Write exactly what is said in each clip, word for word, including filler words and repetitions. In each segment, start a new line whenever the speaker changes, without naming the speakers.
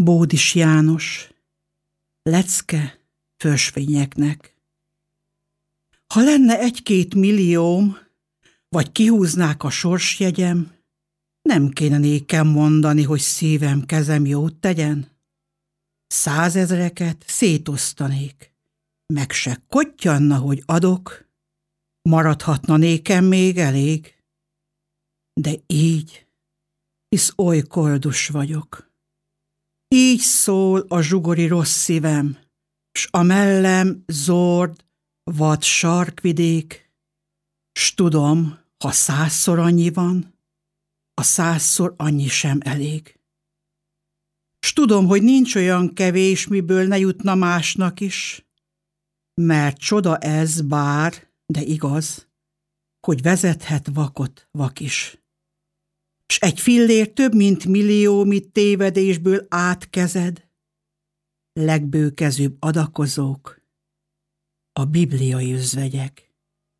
Bódis János, lecke fösvényeknek. Ha lenne egy-két millióm, vagy kihúznák a sorsjegyem, nem kéne nékem mondani, hogy szívem, kezem jót tegyen. Százezreket szétosztanék, meg se kottyanna, hogy adok, maradhatna nékem még elég. De így, hisz oly koldus vagyok. Így szól a zsugori rossz szívem, s a mellem zord, vad sarkvidék, s tudom, ha százszor annyi van, a százszor annyi sem elég. S tudom, hogy nincs olyan kevés, miből ne jutna másnak is, mert csoda ez bár, de igaz, hogy vezethet vakot vak is. S egy fillér több, mint millió, mit tévedésből átkezed, legbőkezőbb adakozók, a bibliai özvegyek.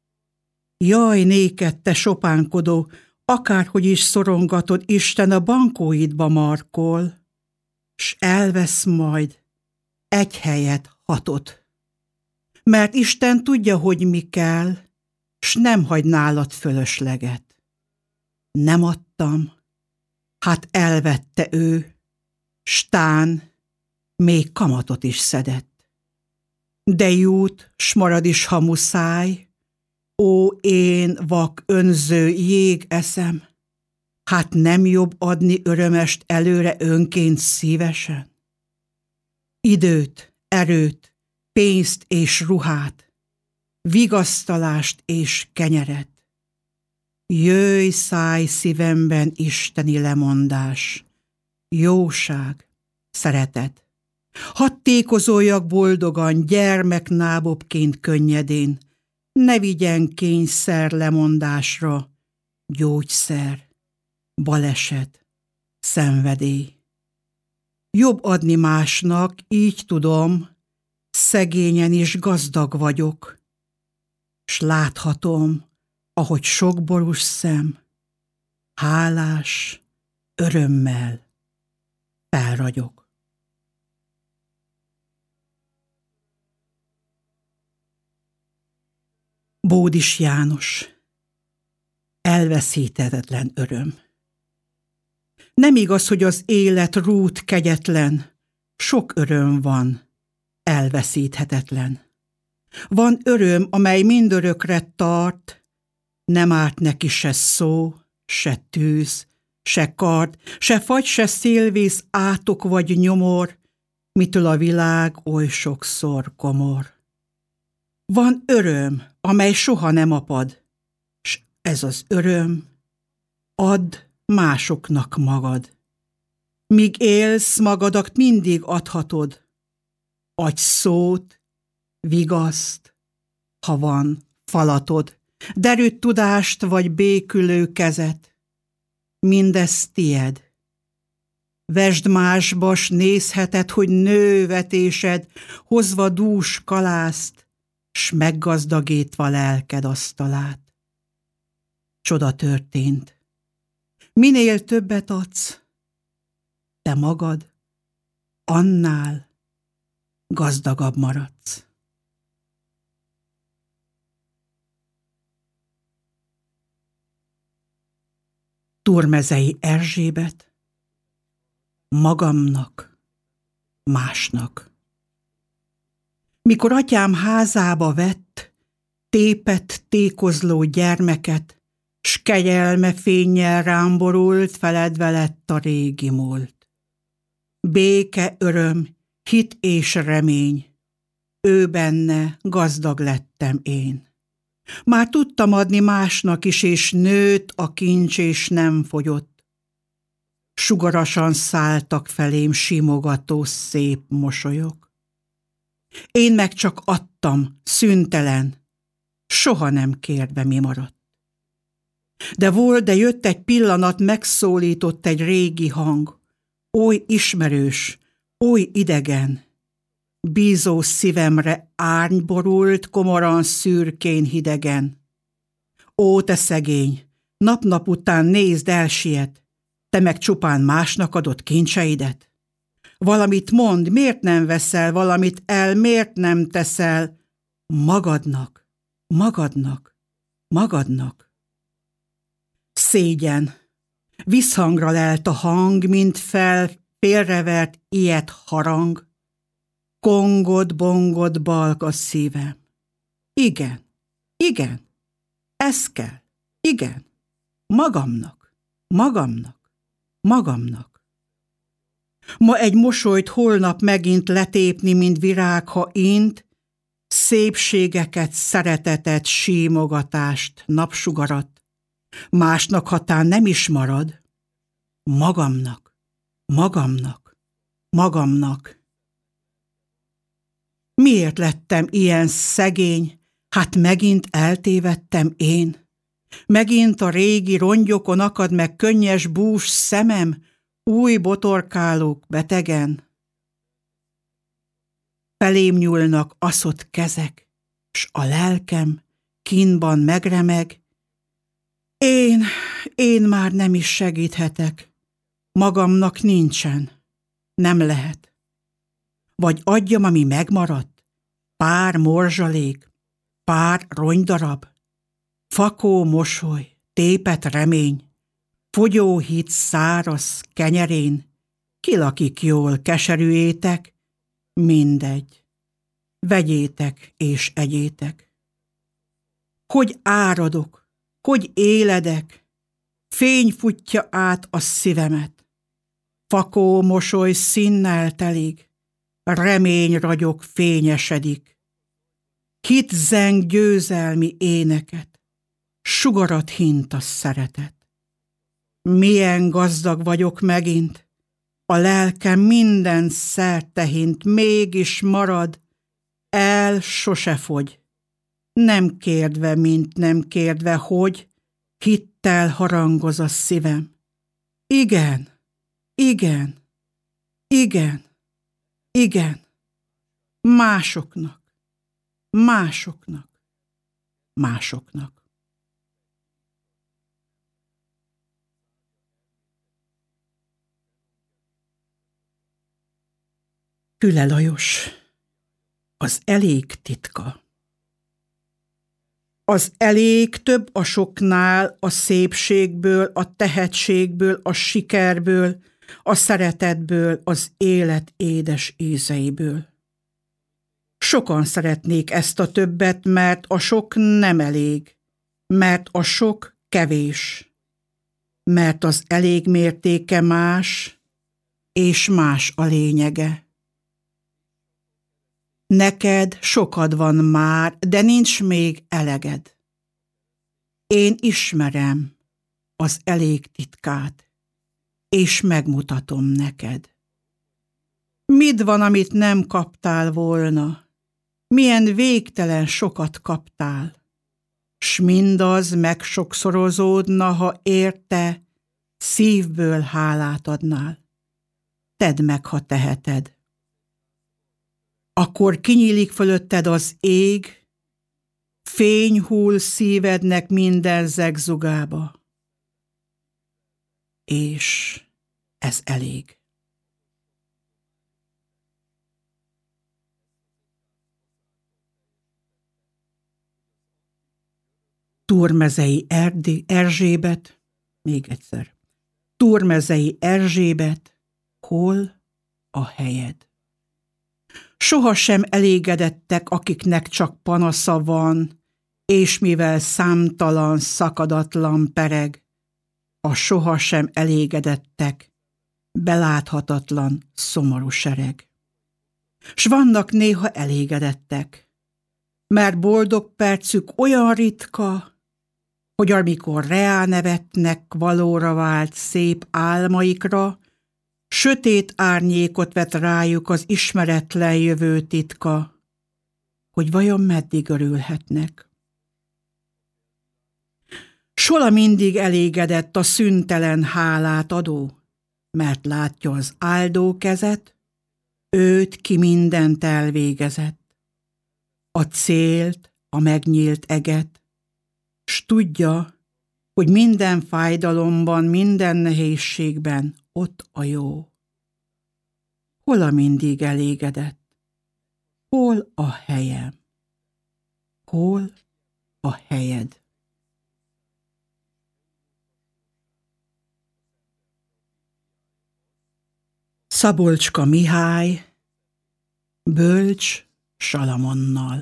Jaj, néked, te sopánkodó, akárhogy is szorongatod, Isten a bankóidba markol, s elvesz majd egy helyet hatot. Mert Isten tudja, hogy mi kell, s nem hagy nálad fölösleget. Nem adtam, hát elvette ő, s tán még kamatot is szedett. De jut, s marad is, ha muszáj, ó, én vak önző jég eszem, hát nem jobb adni örömest előre önként szívesen? Időt, erőt, pénzt és ruhát, vigasztalást és kenyeret. Jöjj, szállj szívemben isteni lemondás, jóság, szeretet. Hadd tékozoljak boldogan, gyermeknábobként könnyedén, ne vigyen kényszer lemondásra, gyógyszer, baleset, szenvedély. Jobb adni másnak, így tudom, szegényen is gazdag vagyok, s láthatom, ahogy sok borús szem, hálás, örömmel felragyog. Bódis János, elveszíthetetlen öröm. Nem igaz, hogy az élet rút kegyetlen, sok öröm van, elveszíthetetlen. Van öröm, amely mindörökre tart, nem árt neki se szó, se tűz, se kard, se fagy, se szélvész, átok vagy nyomor, mitől a világ oly sokszor komor. Van öröm, amely soha nem apad, s ez az öröm, add másoknak magad. Míg élsz, magadat mindig adhatod, adj szót, vigaszt, ha van falatod, derűt tudást vagy békülő kezet, mindez tied. Vesd másba, s nézheted, hogy nővetésed, hozva dús kalászt, s meggazdagítva lelked asztalát. Csoda történt. Minél többet adsz, te magad annál gazdagabb maradsz. Turmezei Erzsébet, magamnak, másnak. Mikor atyám házába vett, tépett tékozló gyermeket, s kegyelme fénnyel rám borult, feledve lett a régi múlt. Béke, öröm, hit és remény, ő benne gazdag lettem én. Már tudtam adni másnak is, és nőtt a kincs, és nem fogyott. Sugarasan szálltak felém simogató szép mosolyok. Én meg csak adtam, szüntelen, soha nem kérve mi maradt. De volt, de jött egy pillanat, megszólított egy régi hang, oly ismerős, oly idegen. Bízó szívemre árny borult, komoran szürkén hidegen. Ó, te szegény, nap-nap után nézd elsiet, te meg csupán másnak adott kincseidet. Valamit mond, miért nem veszel, valamit el, miért nem teszel? Magadnak, magadnak, magadnak. Szégyen. Visszhangra lelt a hang, mint fel félrevert ilyet harang. Kongod, bongod, balg a szívem. Igen, igen, ez kell, igen, magamnak, magamnak, magamnak. Ma egy mosolyt, holnap megint letépni, mint virág, ha int, szépségeket, szeretetet, símogatást, napsugarat, másnak hatán nem is marad. Magamnak, magamnak, magamnak. Miért lettem ilyen szegény? Hát megint eltévedtem én. Megint a régi rongyokon akad meg könnyes bús szemem, új botorkálók betegen. Felém nyúlnak aszott kezek, s a lelkem kínban megremeg. Én, én már nem is segíthetek, magamnak nincsen, nem lehet. Vagy adjam, ami megmaradt, pár morzsalék, pár rongydarab, fakó mosoly, tépet remény, fogyó hit száraz kenyerén, kilakik jól keserű étek, mindegy, vegyétek és egyétek. Hogy áradok, hogy éledek, fény futja át a szívemet, fakó mosoly színnel telik, remény ragyog fényesedik, hit zeng győzelmi éneket, sugarat hint a szeretet. Milyen gazdag vagyok megint, a lelkem minden szerte hint, mégis marad, el sose fogy. Nem kérdve, mint nem kérdve, hogy hittel harangoz a szívem. Igen, igen, igen, igen, másoknak, másoknak, másoknak. Küle Lajos, az elég titka. Az elég több a soknál, a szépségből, a tehetségből, a sikerből, a szeretetből, az élet édes ízeiből. Sokan szeretnék ezt a többet, mert a sok nem elég, mert a sok kevés, mert az elég mértéke más, és más a lényege. Neked sokad van már, de nincs még eleged. Én ismerem az elég titkát, és megmutatom neked. Mit van, amit nem kaptál volna? Milyen végtelen sokat kaptál, s mindaz megsokszorozódna, ha érte, szívből hálát adnál. Tedd meg, ha teheted. Akkor kinyílik fölötted az ég, fény hull szívednek minden zegzugába. És ez elég. Túrmezei Erdi, Erzsébet, még egyszer. Túrmezei Erzsébet, hol a helyed? Sohasem elégedettek, akiknek csak panasza van, és mivel számtalan, szakadatlan pereg, a sohasem elégedettek, beláthatatlan, szomorú sereg. S vannak néha elégedettek, mert boldog percük olyan ritka, hogy amikor reá nevetnek valóra vált szép álmaikra, sötét árnyékot vet rájuk az ismeretlen jövő titka, hogy vajon meddig örülhetnek. Sola mindig elégedett a szüntelen hálát adó, mert látja az áldó kezet, őt ki mindent elvégezett, a célt, a megnyílt eget, s tudja, hogy minden fájdalomban, minden nehézségben ott a jó. hol a mindig elégedett? Hol a helyem? Hol a helyed? Szabolcska Mihály, bölcs Salamonnal.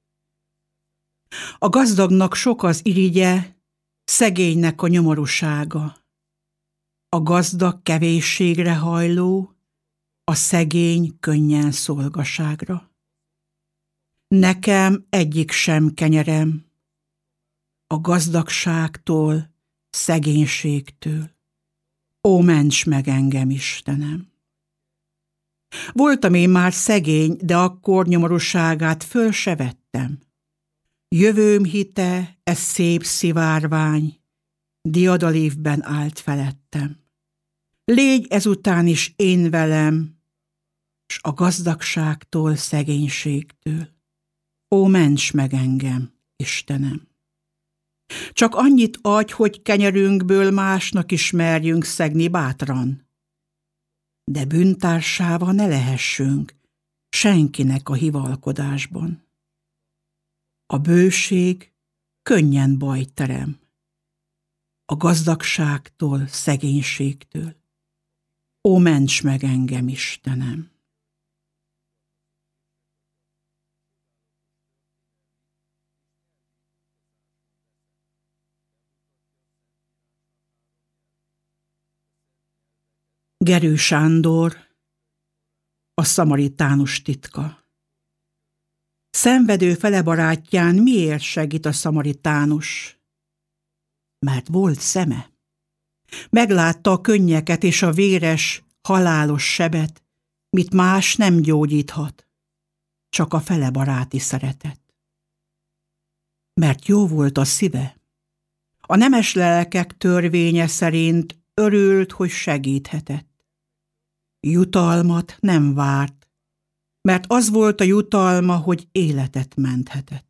A gazdagnak sok az irigye, szegénynek a nyomorúsága. A gazdag kevésségre hajló, a szegény könnyen szolgaságra. Nekem egyik sem kenyerem, a gazdagságtól, szegénységtől. Ó, ments meg engem, Istenem! Voltam én már szegény, de akkor nyomorúságát föl se vettem. Jövőm hite, ez szép szivárvány, diadalívben állt felettem. Légy ezután is én velem, s a gazdagságtól, szegénységtől. Ó, ments meg engem, Istenem! Csak annyit adj, hogy kenyerünkből másnak is merjünk szegni bátran. De bűntársává ne lehessünk senkinek a hivalkodásban. A bőség könnyen bajt terem, a gazdagságtól, szegénységtől. Ó, ments meg engem, Istenem! Gerő Sándor, a szamaritánus titka. Szenvedő fele barátján miért segít a szamaritánus? Mert volt szeme. Meglátta a könnyeket és a véres, halálos sebet, mit más nem gyógyíthat, csak a fele baráti szeretet. Mert jó volt a szíve. A nemes lelkek törvénye szerint örült, hogy segíthetett. Jutalmat nem várt, mert az volt a jutalma, hogy életet menthetett.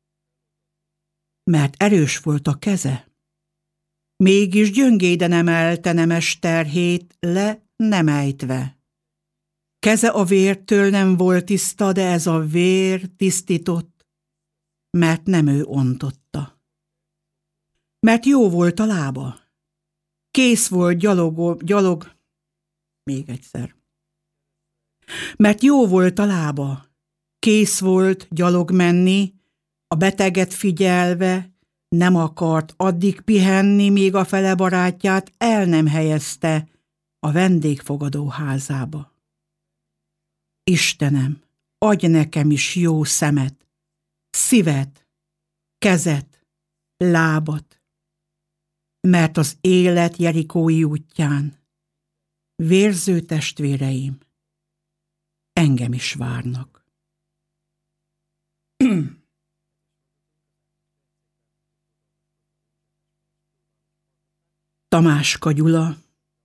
Mert erős volt a keze, mégis gyöngéden emelte nemes terhét le nem ejtve. Keze a vértől nem volt tiszta, de ez a vér tisztított, mert nem ő ontotta. Mert jó volt a lába, kész volt gyalog, gyalog, még egyszer. Mert jó volt a lába, kész volt gyalog menni, a beteget figyelve, nem akart addig pihenni, míg a fele barátját el nem helyezte a vendégfogadó házába. Istenem, adj nekem is jó szemet, szívet, kezet, lábat, mert az élet jerikói útján vérző testvéreim engem is várnak. Tamáska Gyula,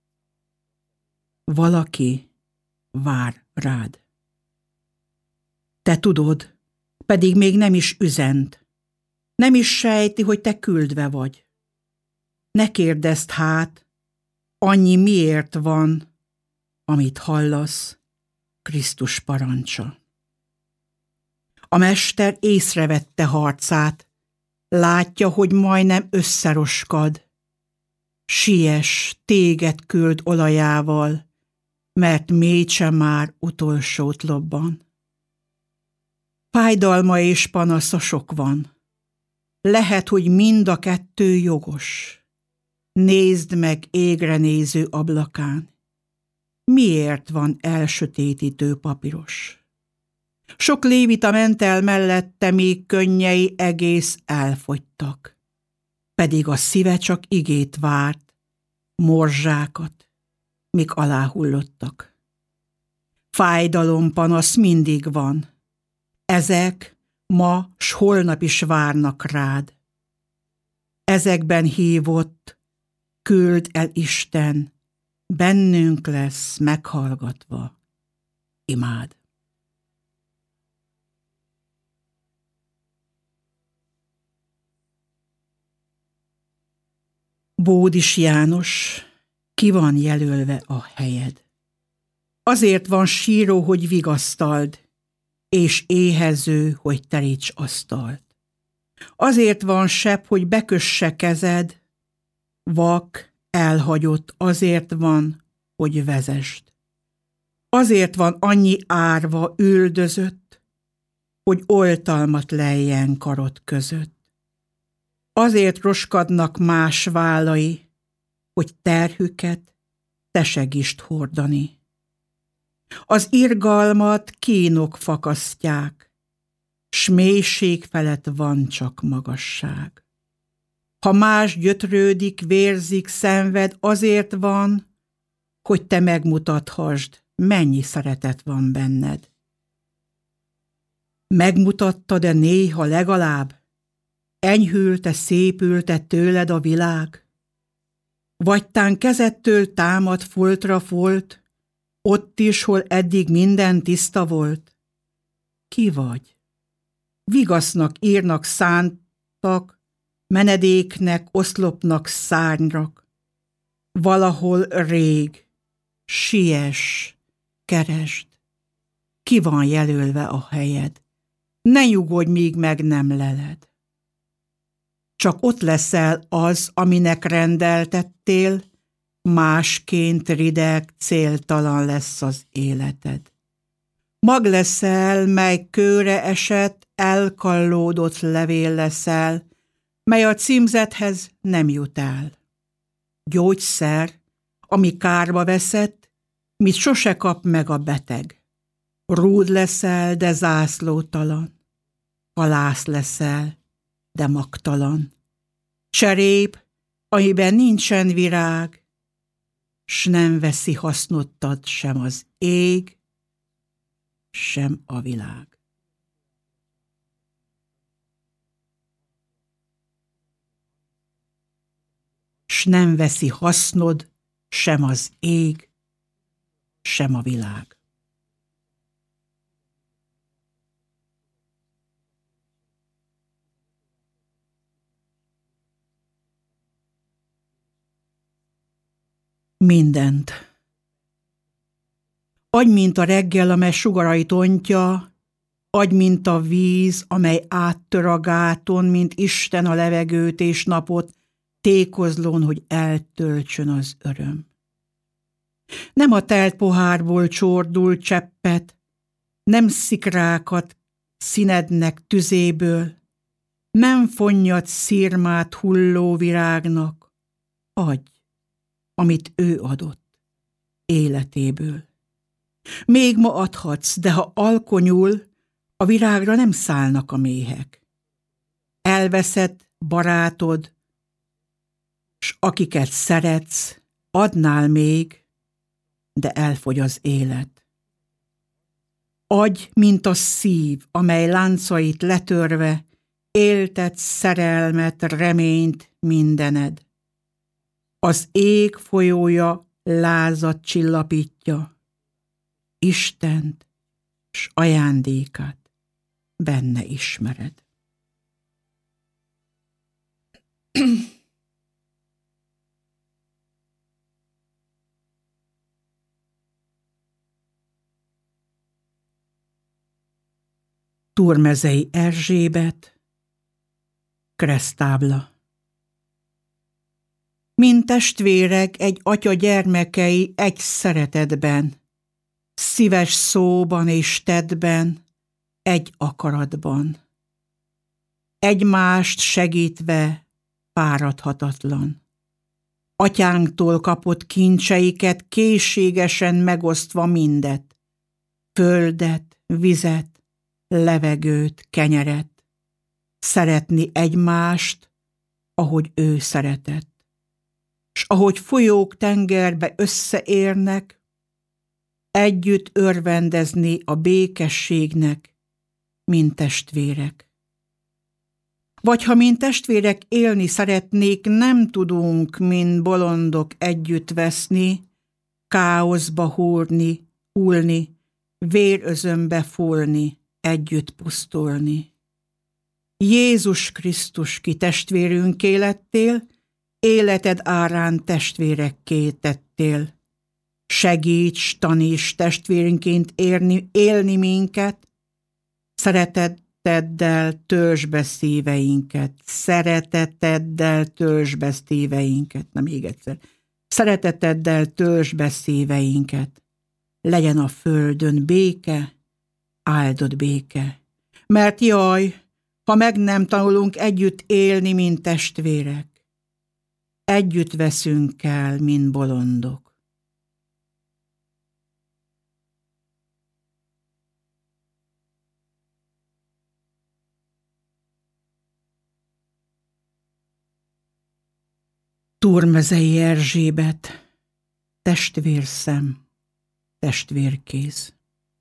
valaki vár rád. Te tudod, pedig még nem is üzent, nem is sejti, hogy te küldve vagy. Ne kérdezd hát, annyi miért van, amit hallasz, Krisztus parancsa. A mester észrevette harcát, látja, hogy majdnem összeroskad. Siess, téged küld olajával, mert mécse már utolsót lobban. Fájdalma és panasza sok van. Lehet, hogy mind a kettő jogos. Nézd meg égre néző ablakán. Miért van elsötétítő papíros? Sok lévita ment el mellette, míg könnyei egész elfogytak. Pedig a szíve csak igét várt, morzsákat, míg aláhullottak. Fájdalom, panasz mindig van. Ezek ma s holnap is várnak rád. Ezekben hívott, küld el Isten, bennünk lesz meghallgatva. Imád. Bódis János, ki van jelölve a helyed? Azért van síró, hogy vigasztald, és éhező, hogy teríts asztalt. Azért van sebb, hogy bekösse kezed, vak, elhagyott, azért van, hogy vezesd. Azért van annyi árva, üldözött, hogy oltalmat lejjen karod között. Azért roskadnak más vállai, hogy terhüket te segítsd hordani. Az irgalmat kínok fakasztják, s mélység felett van csak magasság. Ha más gyötrődik, vérzik, szenved, azért van, hogy te megmutathasd, mennyi szeretet van benned. Megmutatta-e néha legalább, enyhült-e, szépült-e tőled a világ? Vagy tán kezedtől támad foltra folt, ott is, hol eddig minden tiszta volt? Ki vagy? Vigasznak írnak szántak, menedéknek, oszlopnak szárnyrak. Valahol rég, siess, keresd. Ki van jelölve a helyed? Ne nyugodj, míg meg nem leled. Csak ott leszel az, aminek rendeltettél, másként rideg, céltalan lesz az életed. Mag leszel, mely kőre esett, elkallódott levél leszel, mely a címzethez nem jut el. Gyógyszer, ami kárba veszett, mit sose kap meg a beteg. Rúd leszel, de zászlótalan. Halász leszel, de magtalan. Cserép, amiben nincsen virág, s nem veszi hasznottad sem az ég, sem a világ. S nem veszi hasznod sem az ég, sem a világ. Mindent. Adj, mint a reggel, amely sugarait ontja, adj, mint a víz, amely áttör a gáton, mint Isten a levegőt és napot, tékozlón, hogy eltöltsön az öröm. Nem a telt pohárból csordul cseppet, nem szikrákat színednek tüzéből, nem fonnyad szirmát hulló virágnak, adj, amit ő adott, életéből. Még ma adhatsz, de ha alkonyul, a virágra nem szállnak a méhek. Elveszett barátod, s akiket szeretsz, adnál még, de elfogy az élet. Adj, mint a szív, amely láncait letörve, éltet szerelmet, reményt mindened. Az ég folyója lázat csillapítja, Istent s ajándékát benne ismered. Túrmezei Erzsébet, kereszttábla. Mint testvérek, egy atya gyermekei egy szeretetben, szíves szóban és tettben, egy akaratban. Egymást segítve fáradhatatlan. Atyánktól kapott kincseiket készségesen megosztva mindet, földet, vizet, levegőt, kenyeret. Szeretni egymást, ahogy ő szeretett. S ahogy folyók tengerbe összeérnek, együtt örvendezni a békességnek, mint testvérek. Vagy ha mint testvérek élni szeretnék, nem tudunk, mint bolondok együtt veszni, káoszba húrni, hullni, vérözönbe fúlni, együtt pusztulni. Jézus Krisztus, ki testvérünké lettél, életed árán testvérekké tettél, Segíts, taníts testvérünként érni, élni minket, szereteteddel töltsd be szíveinket, szereteteddel töltsd be szíveinket, na még egyszer, szereteteddel töltsd be szíveinket, legyen a földön béke, áldott béke, mert jaj, ha meg nem tanulunk együtt élni, mint testvérek, együtt veszünk el, mint bolondok. Túrmezei Erzsébet, testvérszem, testvérkéz.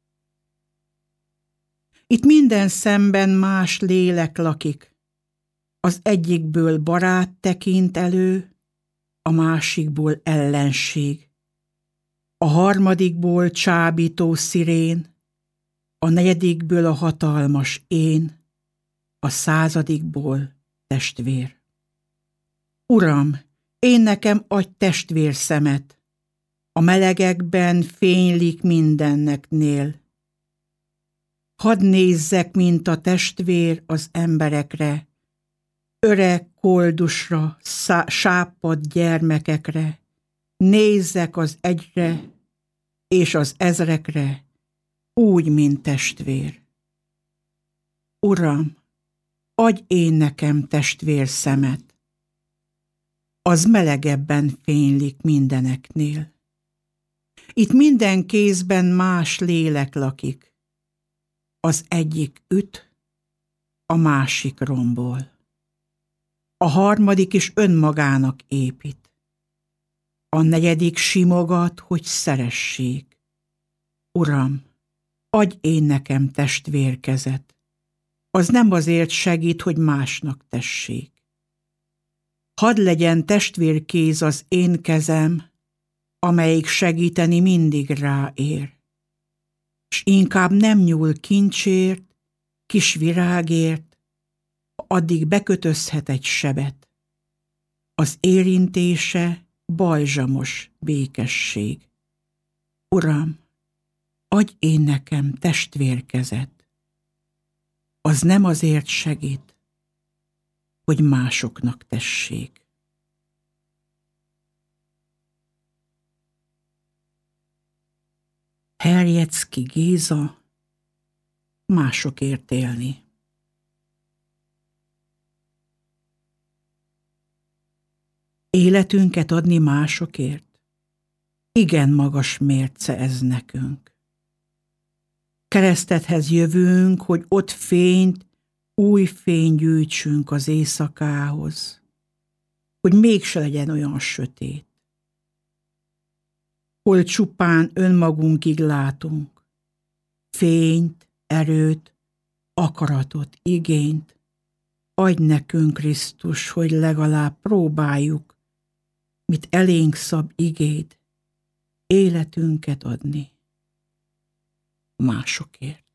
Itt minden szemben más lélek lakik, az egyikből barát tekint elő, a másikból ellenség, a harmadikból csábító szirén, a negyedikből a hatalmas én, a századikból testvér. Uram, én nekem adj testvérszemet, a melegekben fénylik mindenneknél. Hadd nézzek, mint a testvér az emberekre, öreg koldusra, sápadt gyermekekre, nézzek az egyre és az ezrekre, úgy, mint testvér. Uram, adj én nekem testvérszemet, az melegebben fénylik mindeneknél. Itt minden kézben más lélek lakik, az egyik üt, a másik rombol. A harmadik is önmagának épít. A negyedik simogat, hogy szeressék. Uram, adj én nekem testvérkezet, az nem azért segít, hogy másnak tessék. Hadd legyen testvérkéz az én kezem, amelyik segíteni mindig ráér. S inkább nem nyúl kincsért, kis virágért, addig bekötözhet egy sebet. Az érintése balzsamos békesség. Uram, adj én nekem testvérkezet, az nem azért segít, hogy másoknak tessék. Herjecki Géza, másokért élni. Életünket adni másokért? Igen magas mérce ez nekünk. Keresztethez jövünk, hogy ott fényt, új fény gyűjtsünk az éjszakához, hogy mégse legyen olyan sötét. Hol csupán önmagunkig látunk, fényt, erőt, akaratot, igényt, adj nekünk, Krisztus, hogy legalább próbáljuk, mit elénk szab igéd, életünket adni másokért.